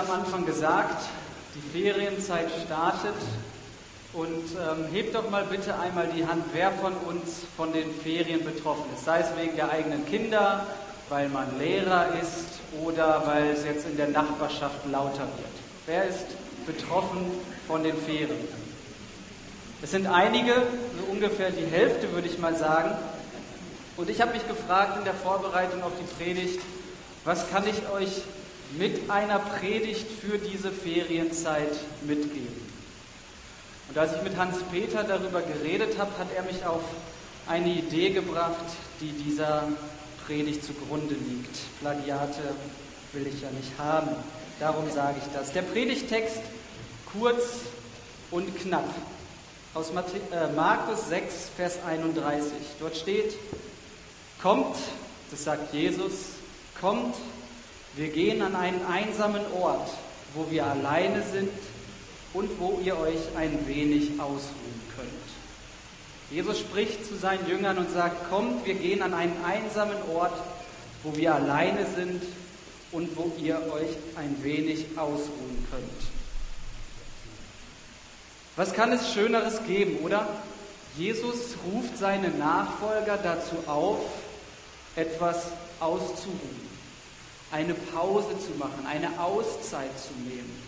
am Anfang gesagt, die Ferienzeit startet und hebt doch mal bitte einmal die Hand, wer von uns von den Ferien betroffen ist, sei es wegen der eigenen Kinder, weil man Lehrer ist oder weil es jetzt in der Nachbarschaft lauter wird. Wer ist betroffen von den Ferien? Es sind einige, so ungefähr die Hälfte würde ich mal sagen. Und ich habe mich gefragt in der Vorbereitung auf die Predigt, was kann ich euch mit einer Predigt für diese Ferienzeit mitgeben? Und als ich mit Hans-Peter darüber geredet habe, hat er mich auf eine Idee gebracht, die dieser Predigt zugrunde liegt. Plagiate will ich ja nicht haben, darum sage ich das. Der Predigttext kurz und knapp aus Markus 6, Vers 31. Dort steht: Kommt, das sagt Jesus, kommt, wir gehen an einen einsamen Ort, wo wir alleine sind und wo ihr euch ein wenig ausruhen könnt. Jesus spricht zu seinen Jüngern und sagt: Kommt, wir gehen an einen einsamen Ort, wo wir alleine sind und wo ihr euch ein wenig ausruhen könnt. Was kann es Schöneres geben, oder? Jesus ruft seine Nachfolger dazu auf, etwas auszuruhen, eine Pause zu machen, eine Auszeit zu nehmen.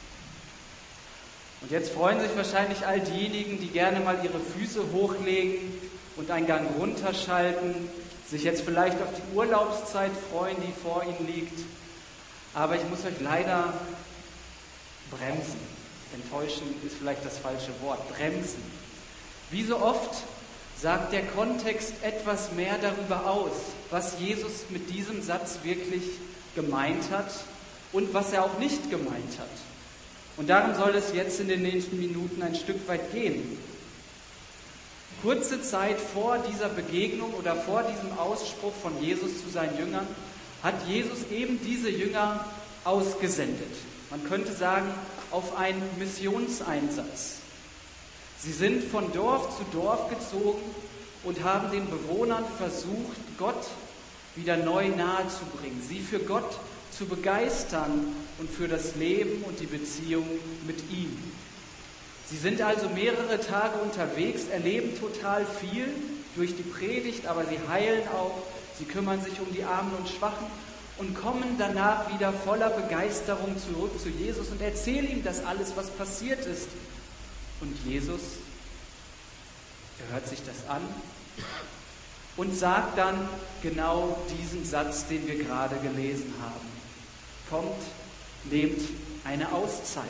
Und jetzt freuen sich wahrscheinlich all diejenigen, die gerne mal ihre Füße hochlegen und einen Gang runterschalten, sich jetzt vielleicht auf die Urlaubszeit freuen, die vor ihnen liegt. Aber ich muss euch leider bremsen. Enttäuschen ist vielleicht das falsche Wort. Bremsen. Wie so oft sagt der Kontext etwas mehr darüber aus, was Jesus mit diesem Satz wirklich gemeint hat und was er auch nicht gemeint hat. Und darum soll es jetzt in den nächsten Minuten ein Stück weit gehen. Kurze Zeit vor dieser Begegnung oder vor diesem Ausspruch von Jesus zu seinen Jüngern hat Jesus eben diese Jünger ausgesendet. Man könnte sagen, auf einen Missionseinsatz. Sie sind von Dorf zu Dorf gezogen und haben den Bewohnern versucht, Gott wieder neu nahezubringen, sie für Gott zu begeistern und für das Leben und die Beziehung mit ihm. Sie sind also mehrere Tage unterwegs, erleben total viel durch die Predigt, aber sie heilen auch, sie kümmern sich um die Armen und Schwachen und kommen danach wieder voller Begeisterung zurück zu Jesus und erzählen ihm das alles, was passiert ist. Und Jesus, er hört sich das an und sagt dann genau diesen Satz, den wir gerade gelesen haben. Kommt, nehmt eine Auszeit.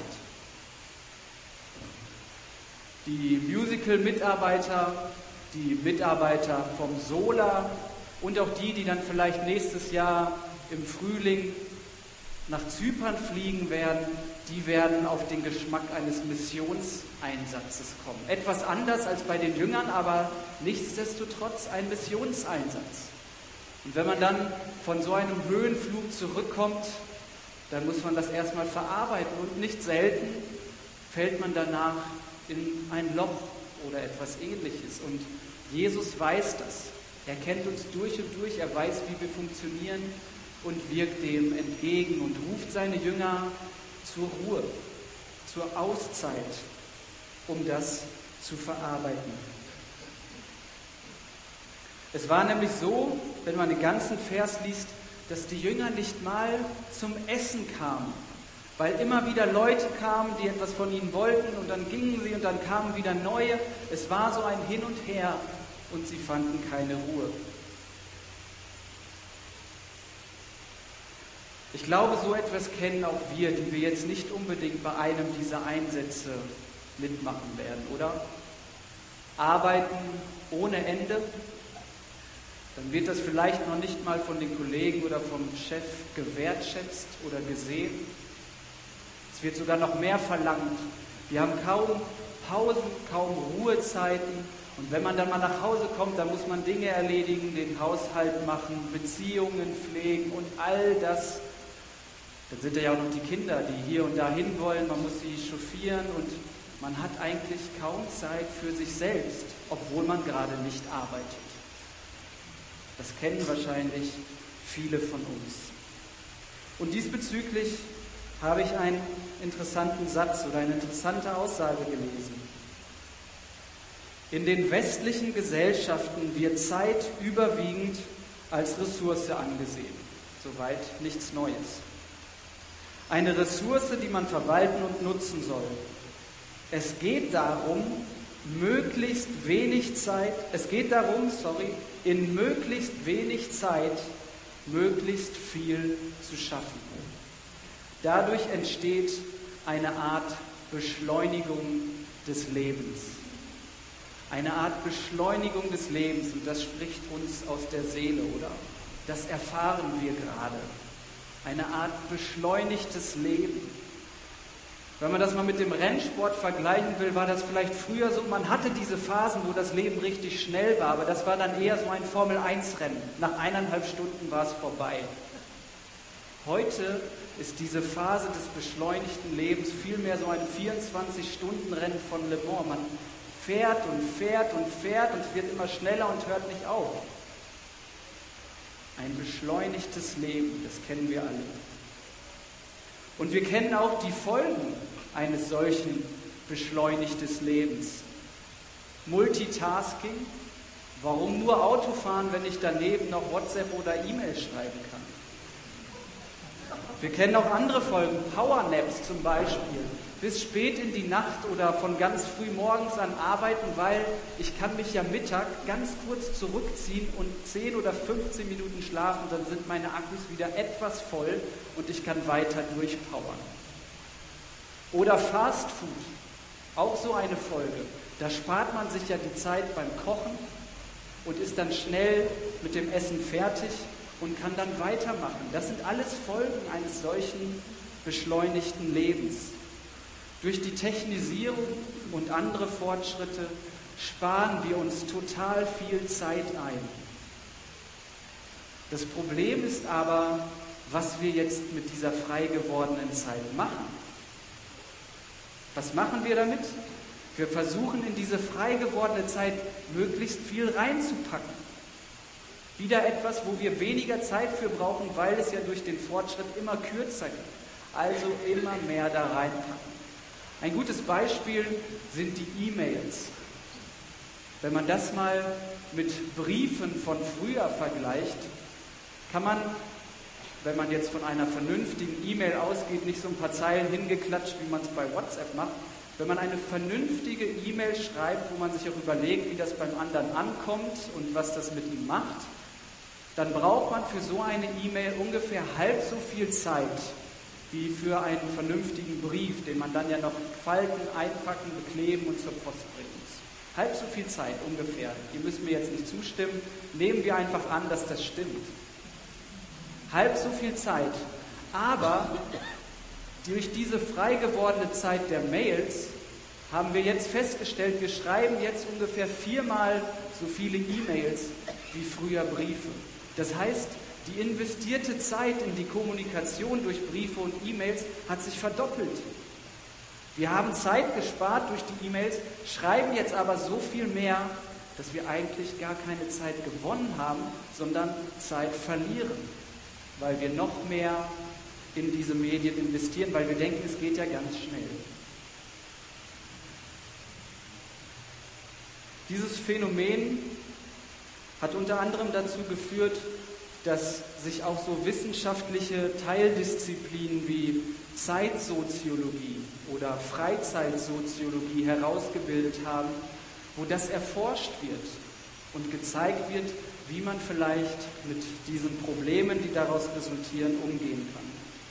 Die Musical-Mitarbeiter, die Mitarbeiter vom Sola und auch die dann vielleicht nächstes Jahr im Frühling nach Zypern fliegen werden, die werden auf den Geschmack eines Missionseinsatzes kommen. Etwas anders als bei den Jüngern, aber nichtsdestotrotz ein Missionseinsatz. Und wenn man dann von so einem Höhenflug zurückkommt, dann muss man das erstmal verarbeiten und nicht selten fällt man danach in ein Loch oder etwas Ähnliches. Und Jesus weiß das. Er kennt uns durch und durch, er weiß, wie wir funktionieren und wirkt dem entgegen und ruft seine Jünger zur Ruhe, zur Auszeit, um das zu verarbeiten. Es war nämlich so, wenn man den ganzen Vers liest, dass die Jünger nicht mal zum Essen kamen, weil immer wieder Leute kamen, die etwas von ihnen wollten und dann gingen sie und dann kamen wieder neue. Es war so ein Hin und Her und sie fanden keine Ruhe. Ich glaube, so etwas kennen auch wir, die wir jetzt nicht unbedingt bei einem dieser Einsätze mitmachen werden, oder? Arbeiten ohne Ende, dann wird das vielleicht noch nicht mal von den Kollegen oder vom Chef gewertschätzt oder gesehen. Es wird sogar noch mehr verlangt. Wir haben kaum Pausen, kaum Ruhezeiten. Und wenn man dann mal nach Hause kommt, dann muss man Dinge erledigen, den Haushalt machen, Beziehungen pflegen und all das. Dann sind ja auch noch die Kinder, die hier und da hin wollen. Man muss sie chauffieren und man hat eigentlich kaum Zeit für sich selbst, obwohl man gerade nicht arbeitet. Das kennen wahrscheinlich viele von uns. Und diesbezüglich habe ich einen interessanten Satz oder eine interessante Aussage gelesen. In den westlichen Gesellschaften wird Zeit überwiegend als Ressource angesehen. Soweit nichts Neues. Eine Ressource, die man verwalten und nutzen soll. Es geht darum, in möglichst wenig Zeit möglichst viel zu schaffen. Dadurch entsteht eine Art Beschleunigung des Lebens. Eine Art Beschleunigung des Lebens, und das spricht uns aus der Seele, oder? Das erfahren wir gerade. Eine Art beschleunigtes Leben. Wenn man das mal mit dem Rennsport vergleichen will, war das vielleicht früher so, man hatte diese Phasen, wo das Leben richtig schnell war, aber das war dann eher so ein Formel-1-Rennen. Nach 1,5 Stunden war es vorbei. Heute ist diese Phase des beschleunigten Lebens vielmehr so ein 24-Stunden-Rennen von Le Mans. Man fährt und fährt und fährt und es wird immer schneller und hört nicht auf. Ein beschleunigtes Leben, das kennen wir alle. Und wir kennen auch die Folgen eines solchen beschleunigten Lebens. Multitasking. Warum nur Autofahren, wenn ich daneben noch WhatsApp oder E-Mail schreiben kann? Wir kennen auch andere Folgen, Powernaps zum Beispiel, bis spät in die Nacht oder von ganz früh morgens an arbeiten, weil ich kann mich ja Mittag ganz kurz zurückziehen und 10 oder 15 Minuten schlafen, dann sind meine Akkus wieder etwas voll und ich kann weiter durchpowern. Oder Fast Food, auch so eine Folge. Da spart man sich ja die Zeit beim Kochen und ist dann schnell mit dem Essen fertig und kann dann weitermachen. Das sind alles Folgen eines solchen beschleunigten Lebens. Durch die Technisierung und andere Fortschritte sparen wir uns total viel Zeit ein. Das Problem ist aber, was wir jetzt mit dieser frei gewordenen Zeit machen. Was machen wir damit? Wir versuchen in diese frei gewordene Zeit möglichst viel reinzupacken. Wieder etwas, wo wir weniger Zeit für brauchen, weil es ja durch den Fortschritt immer kürzer geht. Also immer mehr da reinpacken. Ein gutes Beispiel sind die E-Mails. Wenn man das mal mit Briefen von früher vergleicht, kann man, wenn man jetzt von einer vernünftigen E-Mail ausgeht, nicht so ein paar Zeilen hingeklatscht, wie man es bei WhatsApp macht. Wenn man eine vernünftige E-Mail schreibt, wo man sich auch überlegt, wie das beim anderen ankommt und was das mit ihm macht, dann braucht man für so eine E-Mail ungefähr halb so viel Zeit wie für einen vernünftigen Brief, den man dann ja noch falten, einpacken, bekleben und zur Post bringen muss. Halb so viel Zeit ungefähr. Ihr müsst mir jetzt nicht zustimmen. Nehmen wir einfach an, dass das stimmt. Halb so viel Zeit. Aber durch diese frei gewordene Zeit der Mails haben wir jetzt festgestellt, wir schreiben jetzt ungefähr 4-mal so viele E-Mails wie früher Briefe. Das heißt, die investierte Zeit in die Kommunikation durch Briefe und E-Mails hat sich verdoppelt. Wir haben Zeit gespart durch die E-Mails, schreiben jetzt aber so viel mehr, dass wir eigentlich gar keine Zeit gewonnen haben, sondern Zeit verlieren, weil wir noch mehr in diese Medien investieren, weil wir denken, es geht ja ganz schnell. Dieses Phänomen hat unter anderem dazu geführt, dass sich auch so wissenschaftliche Teildisziplinen wie Zeitsoziologie oder Freizeitsoziologie herausgebildet haben, wo das erforscht wird und gezeigt wird, wie man vielleicht mit diesen Problemen, die daraus resultieren, umgehen kann.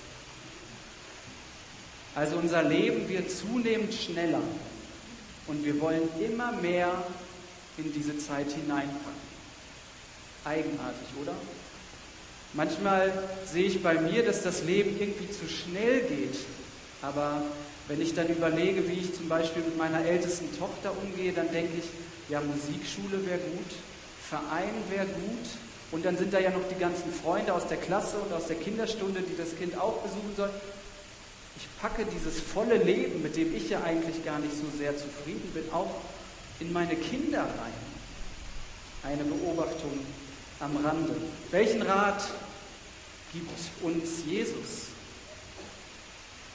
Also unser Leben wird zunehmend schneller und wir wollen immer mehr in diese Zeit hineinpacken. Eigenartig, oder? Manchmal sehe ich bei mir, dass das Leben irgendwie zu schnell geht. Aber wenn ich dann überlege, wie ich zum Beispiel mit meiner ältesten Tochter umgehe, dann denke ich, ja, Musikschule wäre gut, Verein wäre gut. Und dann sind da ja noch die ganzen Freunde aus der Klasse und aus der Kinderstunde, die das Kind auch besuchen soll. Ich packe dieses volle Leben, mit dem ich ja eigentlich gar nicht so sehr zufrieden bin, auch in meine Kinder rein. Eine Beobachtung am Rande. Welchen Rat gibt uns Jesus?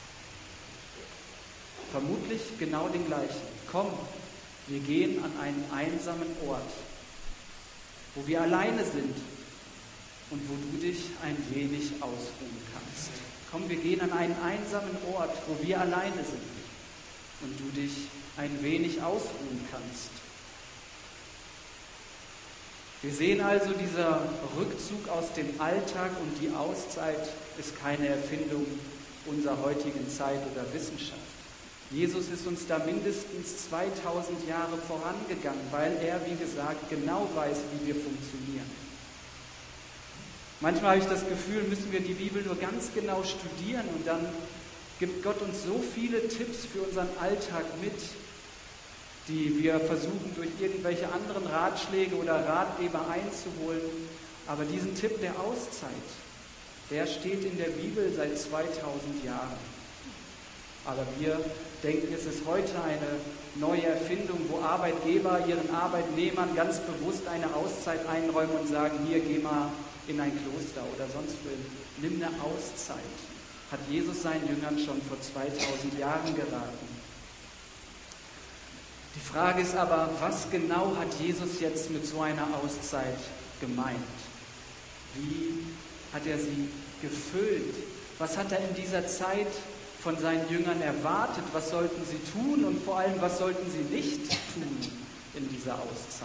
vermutlich genau den gleichen. Komm, wir gehen an einen einsamen Ort, wo wir alleine sind und wo du dich ein wenig ausruhen kannst. Komm, wir gehen an einen einsamen Ort, wo wir alleine sind und du dich ein wenig ausruhen kannst. Wir sehen also, dieser Rückzug aus dem Alltag und die Auszeit ist keine Erfindung unserer heutigen Zeit oder Wissenschaft. Jesus ist uns da mindestens 2000 Jahre vorangegangen, weil er, wie gesagt, genau weiß, wie wir funktionieren. Manchmal habe ich das Gefühl, müssen wir die Bibel nur ganz genau studieren und dann gibt Gott uns so viele Tipps für unseren Alltag mit, die wir versuchen durch irgendwelche anderen Ratschläge oder Ratgeber einzuholen. Aber diesen Tipp der Auszeit, der steht in der Bibel seit 2000 Jahren. Aber wir denken, es ist heute eine neue Erfindung, wo Arbeitgeber ihren Arbeitnehmern ganz bewusst eine Auszeit einräumen und sagen, hier, geh mal in ein Kloster oder sonst wo, nimm eine Auszeit. Hat Jesus seinen Jüngern schon vor 2000 Jahren geraten. Die Frage ist aber, was genau hat Jesus jetzt mit so einer Auszeit gemeint? Wie hat er sie gefüllt? Was hat er in dieser Zeit von seinen Jüngern erwartet? Was sollten sie tun und vor allem, was sollten sie nicht tun in dieser Auszeit?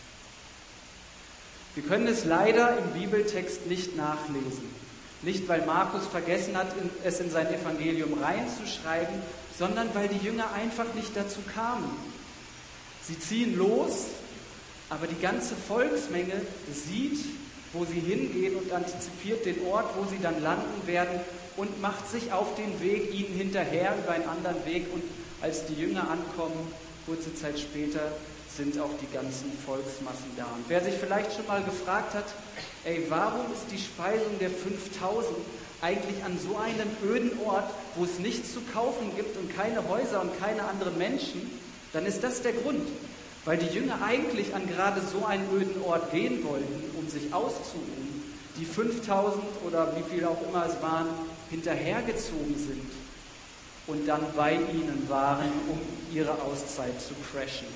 Wir können es leider im Bibeltext nicht nachlesen. Nicht, weil Markus vergessen hat, es in sein Evangelium reinzuschreiben, sondern weil die Jünger einfach nicht dazu kamen. Sie ziehen los, aber die ganze Volksmenge sieht, wo sie hingehen und antizipiert den Ort, wo sie dann landen werden und macht sich auf den Weg ihnen hinterher über einen anderen Weg. Und als die Jünger ankommen, kurze Zeit später, sind auch die ganzen Volksmassen da. Und wer sich vielleicht schon mal gefragt hat, warum ist die Speisung der 5000 eigentlich an so einem öden Ort, wo es nichts zu kaufen gibt und keine Häuser und keine anderen Menschen, dann ist das der Grund. Weil die Jünger eigentlich an gerade so einen öden Ort gehen wollten, um sich auszuruhen, die 5000 oder wie viel auch immer es waren, hinterhergezogen sind und dann bei ihnen waren, um ihre Auszeit zu crashen.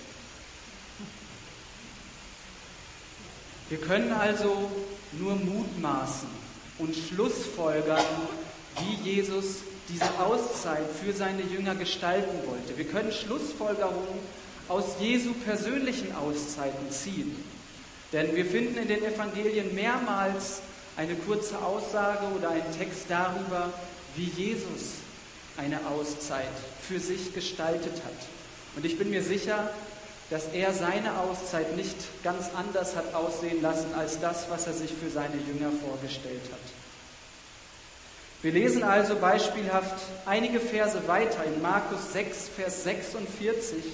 Wir können also nur mutmaßen und schlussfolgern, wie Jesus diese Auszeit für seine Jünger gestalten wollte. Wir können Schlussfolgerungen aus Jesu persönlichen Auszeiten ziehen. Denn wir finden in den Evangelien mehrmals eine kurze Aussage oder einen Text darüber, wie Jesus eine Auszeit für sich gestaltet hat. Und ich bin mir sicher, dass er seine Auszeit nicht ganz anders hat aussehen lassen als das, was er sich für seine Jünger vorgestellt hat. Wir lesen also beispielhaft einige Verse weiter in Markus 6, Vers 46.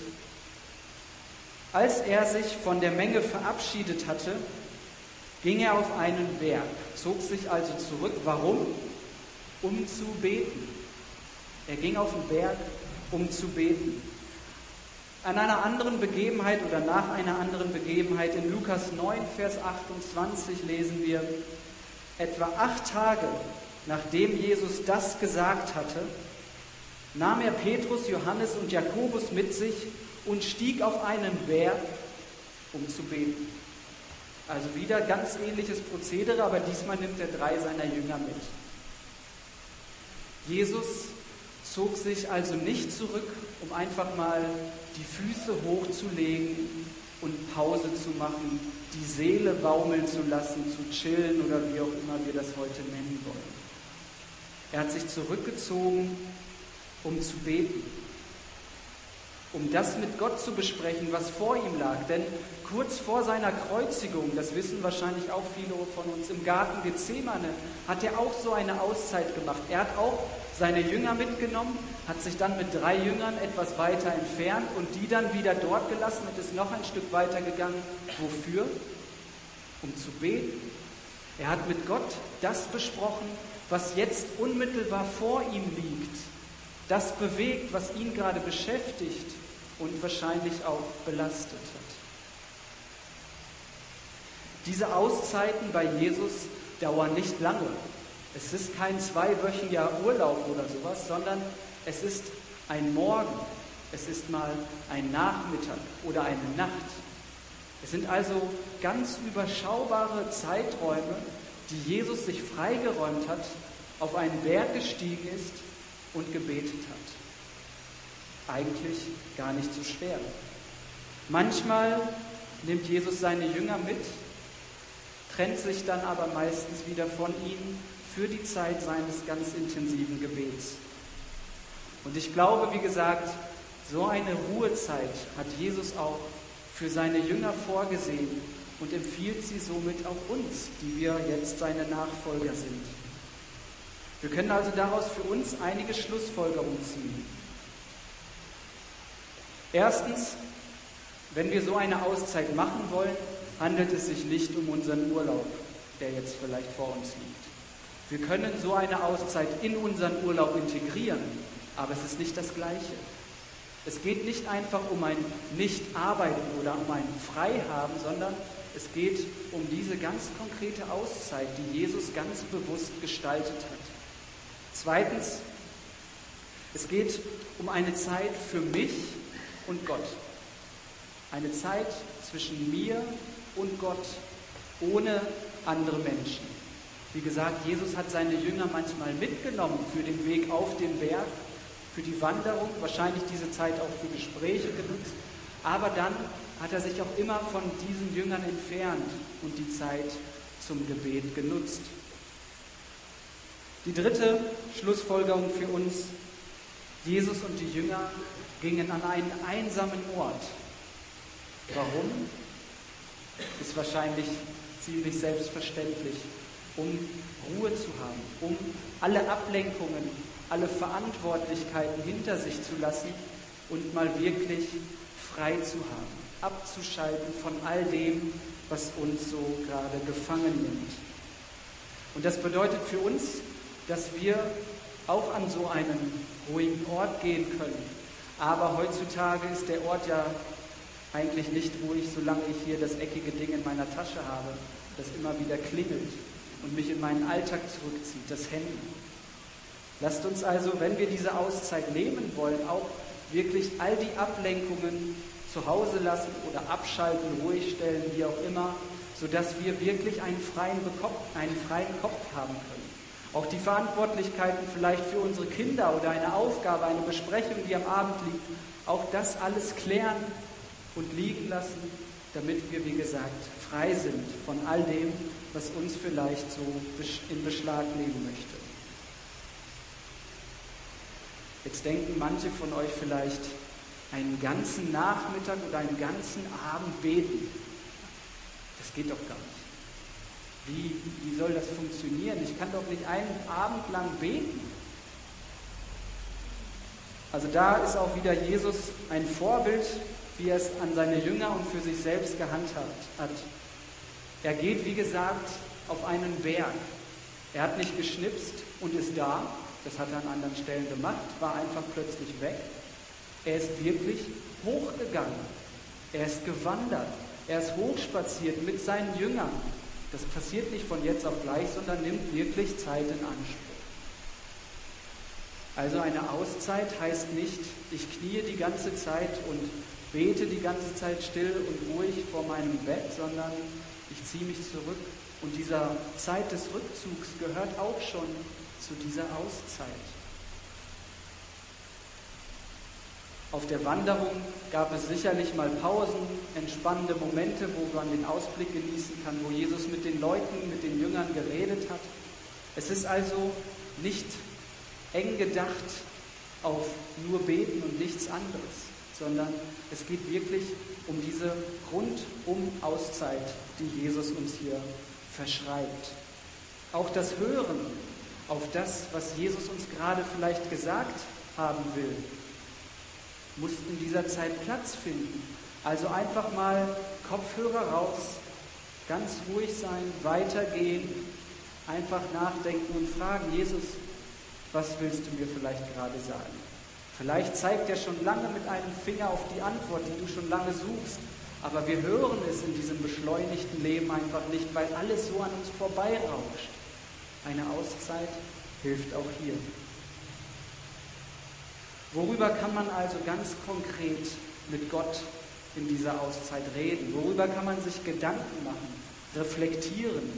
Als er sich von der Menge verabschiedet hatte, ging er auf einen Berg, zog sich also zurück. Warum? Um zu beten. Er ging auf den Berg, um zu beten. An einer anderen Begebenheit oder nach einer anderen Begebenheit in Lukas 9, Vers 28 lesen wir, etwa 8 Tage nachdem Jesus das gesagt hatte, nahm er Petrus, Johannes und Jakobus mit sich und stieg auf einen Berg, um zu beten. Also wieder ganz ähnliches Prozedere, aber diesmal nimmt er 3 seiner Jünger mit. Jesus zog sich also nicht zurück, um einfach mal die Füße hochzulegen und Pause zu machen, die Seele baumeln zu lassen, zu chillen oder wie auch immer wir das heute nennen wollen. Er hat sich zurückgezogen, um zu beten, um das mit Gott zu besprechen, was vor ihm lag. Denn kurz vor seiner Kreuzigung, das wissen wahrscheinlich auch viele von uns, im Garten Gethsemane, hat er auch so eine Auszeit gemacht. Er hat auch seine Jünger mitgenommen, hat sich dann mit 3 Jüngern etwas weiter entfernt und die dann wieder dort gelassen und ist noch ein Stück weiter gegangen. Wofür? Um zu beten. Er hat mit Gott das besprochen, was jetzt unmittelbar vor ihm liegt. Das bewegt, was ihn gerade beschäftigt und wahrscheinlich auch belastet hat. Diese Auszeiten bei Jesus dauern nicht lange. Es ist kein 2-wöchiger Urlaub oder sowas, sondern es ist ein Morgen, es ist mal ein Nachmittag oder eine Nacht. Es sind also ganz überschaubare Zeiträume, die Jesus sich freigeräumt hat, auf einen Berg gestiegen ist und gebetet hat. Eigentlich gar nicht so schwer. Manchmal nimmt Jesus seine Jünger mit, trennt sich dann aber meistens wieder von ihnen für die Zeit seines ganz intensiven Gebets. Und ich glaube, wie gesagt, so eine Ruhezeit hat Jesus auch für seine Jünger vorgesehen und empfiehlt sie somit auch uns, die wir jetzt seine Nachfolger sind. Wir können also daraus für uns einige Schlussfolgerungen ziehen. Erstens, wenn wir so eine Auszeit machen wollen, handelt es sich nicht um unseren Urlaub, der jetzt vielleicht vor uns liegt. Wir können so eine Auszeit in unseren Urlaub integrieren, aber es ist nicht das Gleiche. Es geht nicht einfach um ein Nicht-Arbeiten oder um ein Freihaben, sondern es geht um diese ganz konkrete Auszeit, die Jesus ganz bewusst gestaltet hat. Zweitens, es geht um eine Zeit für mich und Gott. Eine Zeit zwischen mir und Gott, ohne andere Menschen. Wie gesagt, Jesus hat seine Jünger manchmal mitgenommen für den Weg auf den Berg, für die Wanderung, wahrscheinlich diese Zeit auch für Gespräche genutzt. Aber dann hat er sich auch immer von diesen Jüngern entfernt und die Zeit zum Gebet genutzt. Die dritte Schlussfolgerung für uns: Jesus und die Jünger gingen an einen einsamen Ort. Warum? Ist wahrscheinlich ziemlich selbstverständlich, um Ruhe zu haben, um alle Ablenkungen, alle Verantwortlichkeiten hinter sich zu lassen und mal wirklich frei zu haben, abzuschalten von all dem, was uns so gerade gefangen nimmt. Und das bedeutet für uns, dass wir auch an so einen ruhigen Ort gehen können. Aber heutzutage ist der Ort ja eigentlich nicht ruhig, solange ich hier das eckige Ding in meiner Tasche habe, das immer wieder klingelt und mich in meinen Alltag zurückzieht, das Handy. Lasst uns also, wenn wir diese Auszeit nehmen wollen, auch wirklich all die Ablenkungen zu Hause lassen oder abschalten, ruhig stellen, wie auch immer, sodass wir wirklich einen freien Kopf haben können. Auch die Verantwortlichkeiten vielleicht für unsere Kinder oder eine Aufgabe, eine Besprechung, die am Abend liegt, auch das alles klären und liegen lassen, damit wir, wie gesagt, frei sind von all dem, was uns vielleicht so in Beschlag nehmen möchte. Jetzt denken manche von euch vielleicht, einen ganzen Nachmittag oder einen ganzen Abend beten. Das geht doch gar nicht. Wie soll das funktionieren? Ich kann doch nicht einen Abend lang beten. Also da ist auch wieder Jesus ein Vorbild, wie er es an seine Jünger und für sich selbst gehandhabt hat. Er geht, wie gesagt, auf einen Berg. Er hat nicht geschnipst und ist da. Das hat er an anderen Stellen gemacht, war einfach plötzlich weg. Er ist wirklich hochgegangen. Er ist gewandert. Er ist hochspaziert mit seinen Jüngern. Das passiert nicht von jetzt auf gleich, sondern nimmt wirklich Zeit in Anspruch. Also eine Auszeit heißt nicht, ich kniee die ganze Zeit und bete die ganze Zeit still und ruhig vor meinem Bett, sondern ich ziehe mich zurück. Und dieser Zeit des Rückzugs gehört auch schon zu dieser Auszeit. Auf der Wanderung gab es sicherlich mal Pausen, entspannende Momente, wo man den Ausblick genießen kann, wo Jesus mit den Leuten, mit den Jüngern geredet hat. Es ist also nicht eng gedacht auf nur Beten und nichts anderes, sondern es geht wirklich um diese Rundum-Auszeit, die Jesus uns hier verschreibt. Auch das Hören auf das, was Jesus uns gerade vielleicht gesagt haben will, muss in dieser Zeit Platz finden. Also einfach mal Kopfhörer raus, ganz ruhig sein, weitergehen, einfach nachdenken und fragen, Jesus, was willst du mir vielleicht gerade sagen? Vielleicht zeigt er schon lange mit einem Finger auf die Antwort, die du schon lange suchst, aber wir hören es in diesem beschleunigten Leben einfach nicht, weil alles so an uns vorbeirauscht. Eine Auszeit hilft auch hier. Worüber kann man also ganz konkret mit Gott in dieser Auszeit reden? Worüber kann man sich Gedanken machen, reflektieren?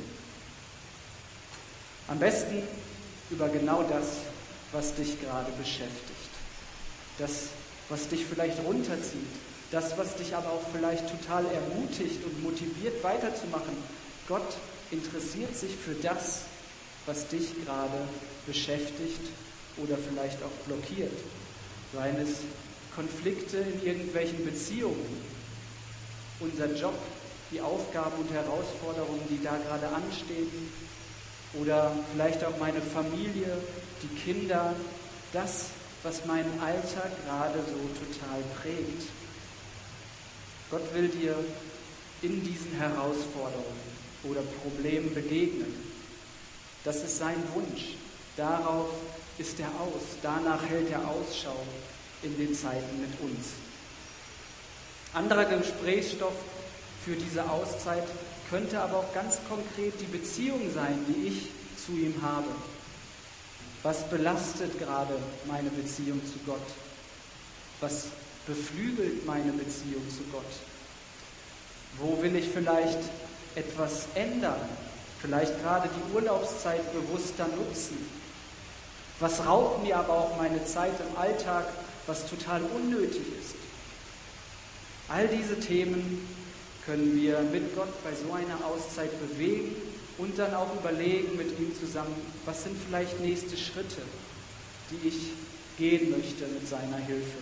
Am besten über genau das, was dich gerade beschäftigt. Das, was dich vielleicht runterzieht. Das, was dich aber auch vielleicht total ermutigt und motiviert, weiterzumachen. Gott interessiert sich für das, was dich gerade beschäftigt oder vielleicht auch blockiert. Seien es Konflikte in irgendwelchen Beziehungen, unser Job, die Aufgaben und Herausforderungen, die da gerade anstehen, oder vielleicht auch meine Familie, die Kinder, das, was meinen Alltag gerade so total prägt. Gott will dir in diesen Herausforderungen oder Problemen begegnen. Das ist sein Wunsch. Darauf ist er aus. Danach hält er Ausschau in den Zeiten mit uns. Anderer Gesprächsstoff für diese Auszeit könnte aber auch ganz konkret die Beziehung sein, die ich zu ihm habe. Was belastet gerade meine Beziehung zu Gott? Was beflügelt meine Beziehung zu Gott? Wo will ich vielleicht etwas ändern? Vielleicht gerade die Urlaubszeit bewusster nutzen? Was raubt mir aber auch meine Zeit im Alltag, was total unnötig ist? All diese Themen können wir mit Gott bei so einer Auszeit bewegen und dann auch überlegen mit ihm zusammen, was sind vielleicht nächste Schritte, die ich gehen möchte mit seiner Hilfe.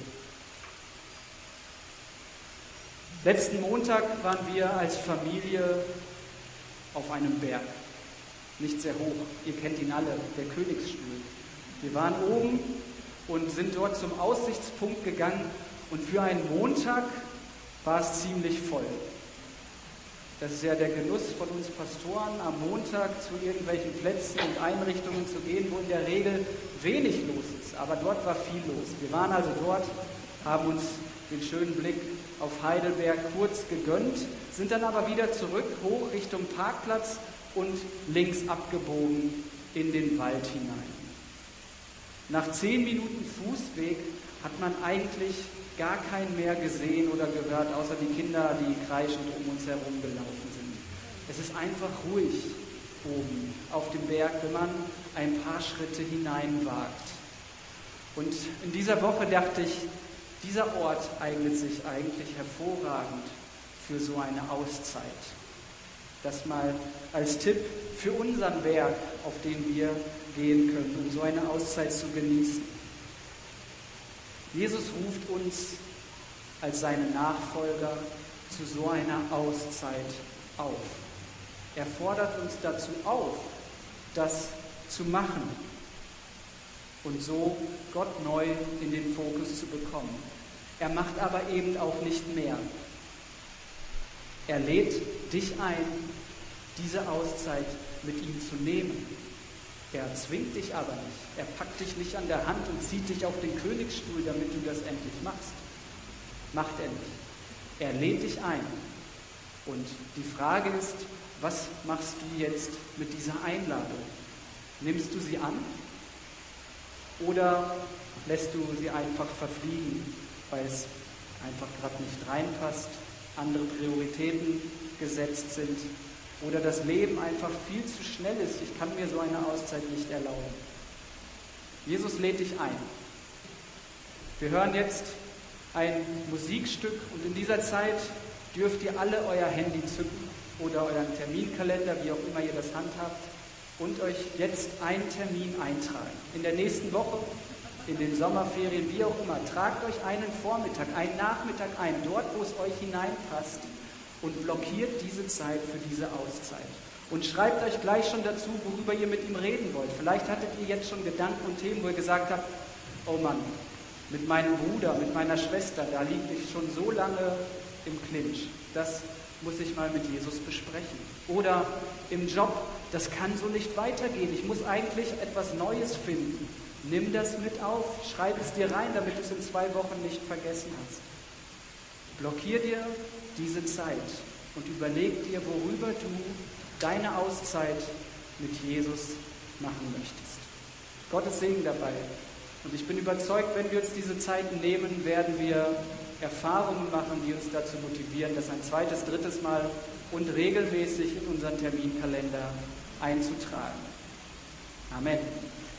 Letzten Montag waren wir als Familie auf einem Berg, nicht sehr hoch, ihr kennt ihn alle, der Königsstuhl. Wir waren oben und sind dort zum Aussichtspunkt gegangen und für einen Montag war es ziemlich voll. Das ist ja der Genuss von uns Pastoren, am Montag zu irgendwelchen Plätzen und Einrichtungen zu gehen, wo in der Regel wenig los ist. Aber dort war viel los. Wir waren also dort, haben uns den schönen Blick auf Heidelberg kurz gegönnt, sind dann aber wieder zurück, hoch Richtung Parkplatz und links abgebogen in den Wald hinein. Nach 10 Minuten Fußweg hat man eigentlich gar keinen mehr gesehen oder gehört, außer die Kinder, die kreischend um uns herum gelaufen sind. Es ist einfach ruhig oben auf dem Berg, wenn man ein paar Schritte hineinwagt. Und in dieser Woche dachte ich, dieser Ort eignet sich eigentlich hervorragend für so eine Auszeit. Das mal als Tipp für unseren Berg, auf den wir gehen können, um so eine Auszeit zu genießen. Jesus ruft uns als seine Nachfolger zu so einer Auszeit auf. Er fordert uns dazu auf, das zu machen und so Gott neu in den Fokus zu bekommen. Er macht aber eben auch nicht mehr. Er lädt dich ein, diese Auszeit mit ihm zu nehmen. Er zwingt dich aber nicht. Er packt dich nicht an der Hand und zieht dich auf den Königsstuhl, damit du das endlich machst. Macht er nicht. Er lädt dich ein. Und die Frage ist, was machst du jetzt mit dieser Einladung? Nimmst du sie an? Oder lässt du sie einfach verfliegen, weil es einfach gerade nicht reinpasst, andere Prioritäten gesetzt sind oder das Leben einfach viel zu schnell ist. Ich kann mir so eine Auszeit nicht erlauben. Jesus lädt dich ein. Wir hören jetzt ein Musikstück und in dieser Zeit dürft ihr alle euer Handy zücken oder euren Terminkalender, wie auch immer ihr das handhabt, und euch jetzt einen Termin eintragen. In der nächsten Woche, in den Sommerferien, wie auch immer, tragt euch einen Vormittag, einen Nachmittag ein, dort, wo es euch hineinpasst, und blockiert diese Zeit für diese Auszeit. Und schreibt euch gleich schon dazu, worüber ihr mit ihm reden wollt. Vielleicht hattet ihr jetzt schon Gedanken und Themen, wo ihr gesagt habt, oh Mann, mit meinem Bruder, mit meiner Schwester, da liege ich schon so lange im Clinch. Das muss ich mal mit Jesus besprechen. Oder im Job, das kann so nicht weitergehen. Ich muss eigentlich etwas Neues finden. Nimm das mit auf, schreib es dir rein, damit du es in 2 Wochen nicht vergessen hast. Blockier dir diese Zeit und überleg dir, worüber du deine Auszeit mit Jesus machen möchtest. Gottes Segen dabei Und ich bin überzeugt, wenn wir uns diese Zeiten nehmen, werden wir Erfahrungen machen, die uns dazu motivieren, das ein zweites, drittes Mal und regelmäßig in unseren Terminkalender einzutragen. Amen.